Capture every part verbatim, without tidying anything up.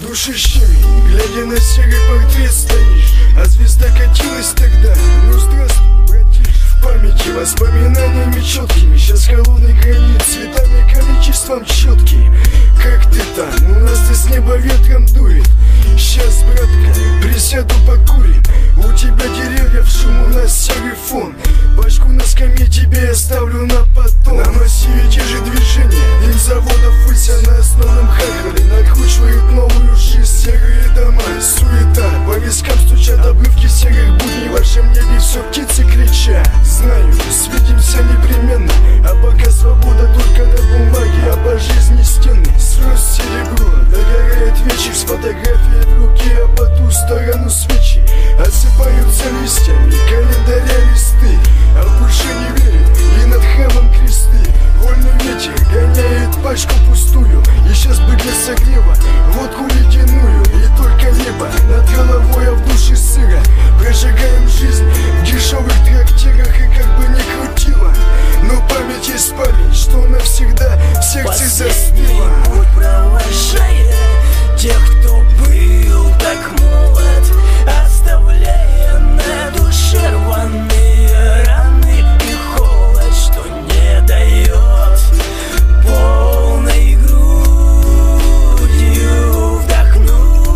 души щемей, глядя на серый портрет стоишь. А звезда катилась тогда, ну здравствуй, братиш. В памяти воспоминаниями четкими, сейчас холодный гранит, цветами количеством четким. Как ты там? У нас-то с неба ветром дует. Сейчас, братка, присяду покурим. У тебя деревья в шум, у нас серый фон. Башку на скамье тебе я ставлю на потом. На массиве те же движения, день заводов выся на основном хакале. Накручивают новую жизнь, серые дома, суета. По вискам стучат обрывки серых будней. В вашем небе все птицы кричат. Знаю, свидимся непременно, а пока свобода только на бумаге, а по жизни стены. Слез серебро, догорает вечер с фотографией в руке, а по ту сторону свечи осыпаются листьями календаря листы. А больше не верю, и над храмом кресты. Вольный ветер гоняет пачку пустую, и сейчас бы для согрева водку ледяную. И только небо над головой, а в душе сыро. Прожигаем жизнь в дешевых трактирах, и как бы ни крутило, но память есть память, что навсегда в сердце застыла. Путь провожая тех, кто был так молод, оставляя на душе рваные раны и холод, что не дает полной грудью вдохнуть.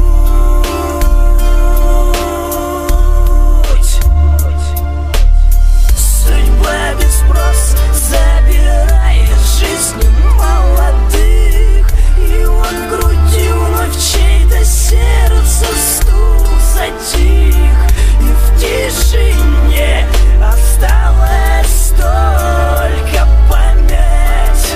Судьба без спроса забирает жизни молодых, и вот в груди вновь чей-то сердце стук затих, и в тишине осталась только память.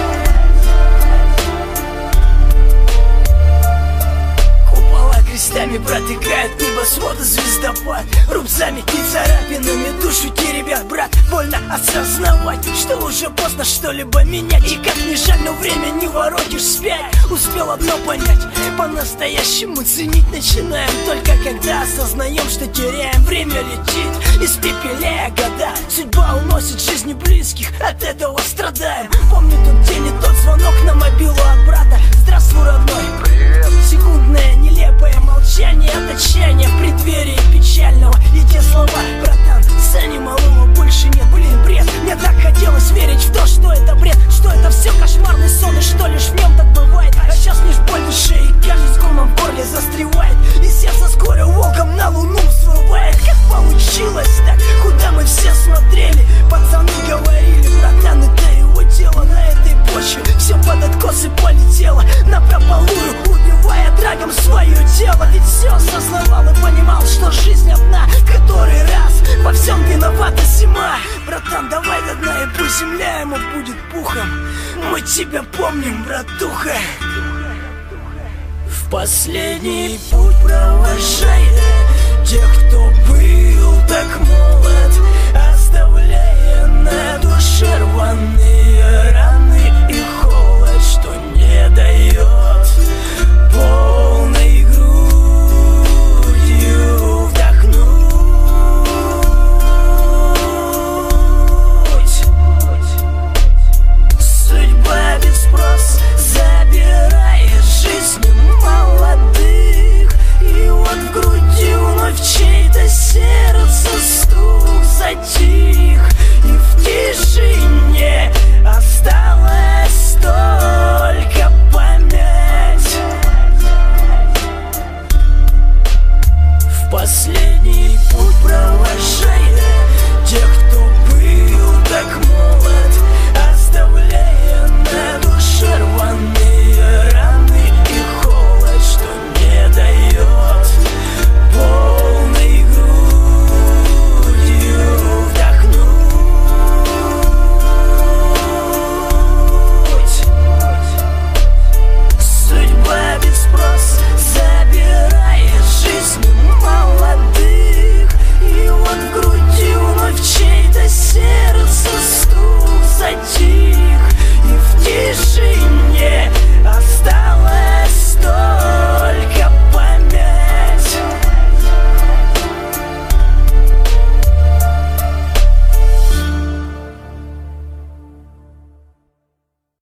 Купола крестами протыкают небосвода звездопад, рубцами и царапинами душу теребят, брат. Больно осознавать, что уже поздно что-либо менять, и как ни жаль, но время не воротишь вспять. Успел одно понять, по-настоящему ценить начинаем только когда осознаем, что теряем. Время летит, испепеляя года, судьба уносит жизни близких, от этого страдаем. Помню тот день и тот звонок на мобилу от брата. Здравствуй, родной. Привет. Секундное нелепое молчание от отчаяния в преддверии печального, и те слова: братан, цени малого больше нет. Блин, бред, мне так хотелось верить в то, что это бред, что это все кошмарный сон, и что лишь в нем так бывает. А сейчас лишь боль в душе, и каждый комом в горле застревает, и сердце скоро волком на луну взрывает. Как получилось так? Куда мы все смотрели? Пацаны говорили: братан, это его дело. На этой почве все под откос и полетело напропалую, убивая драгом свое тело. Ведь все осознавал и понимал, что жизнь одна, в который раз во всем виновата зима. Братан, давай до дна, и пусть земля ему будет пухом. Мы тебя помним, братуха. В последний путь провожая тех, кто был так молод, оставляя на душе рваные раны и холод, что не дает полной грудью вдохнуть. Судьба без спроса забирает жизни молодых, и вот в груди вновь чей-то сердце стук затих, и в тишине осталась только память. В последний